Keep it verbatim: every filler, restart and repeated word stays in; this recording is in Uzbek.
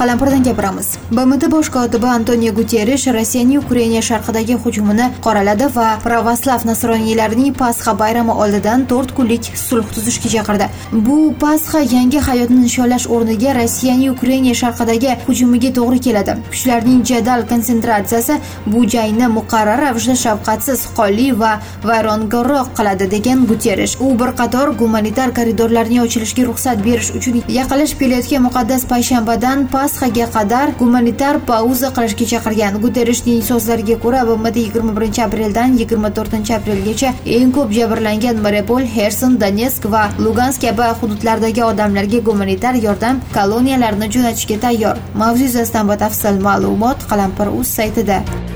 Qalampirdan gapiramiz. B M T bosh kotibi Antonio Guterrish Rossiyaning Ukraina sharqidagi hujumini qoraladi va pravoslav nasroniylarining Pasxa bayrami oldidan to'rt kunlik sulh tuzishga chaqirdi. Bu Pasxa yangi hayotni nishonlash o'rniga Rossiyaning Ukraina sharqidagi hujumiga to'g'ri keladi. Kuchlarning jadal konsentratsiyasi bu jangni muqarrar ravishda shafqatsiz, qonli va vayronkoroq qiladi degan Guterrish. U bir qator gumanitar koridorlarning ochilishiga ruxsat berish uchun yaqinlashib kelayotgan muqaddas payshanbadan Pasxaga qadar gumanitar pauza qilishga chaqirgan. Guterrishning so'zlariga ko'ra, B M T yigirma birinchi apreldan yigirma to'rtinchi aprelgacha eng ko'p jabrlangan Mariupol, Xerson, Donetsk va Lugansk kabi hududlardagi odamlarga gumanitar yordam koloniyalarini jo'natishga tayyor. Mavzu yuzasidan batafsil ma'lumot Qalampir.uz saytida.